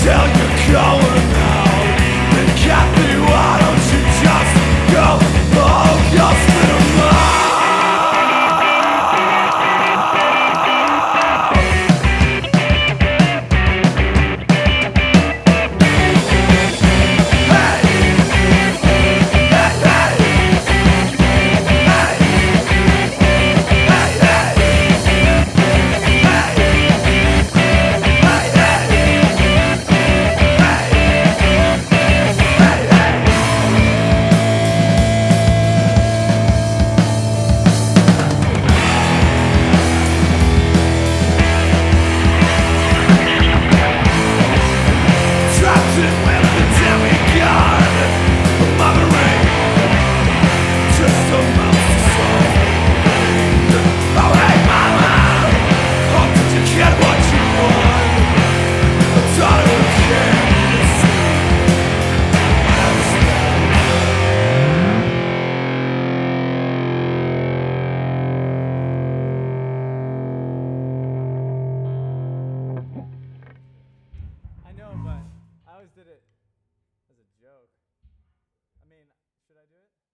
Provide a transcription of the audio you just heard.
till you're going out. And Kathy, why don't you just go home? You'll spit 'em out. I know, but I always did it as a joke. I mean, should I do it?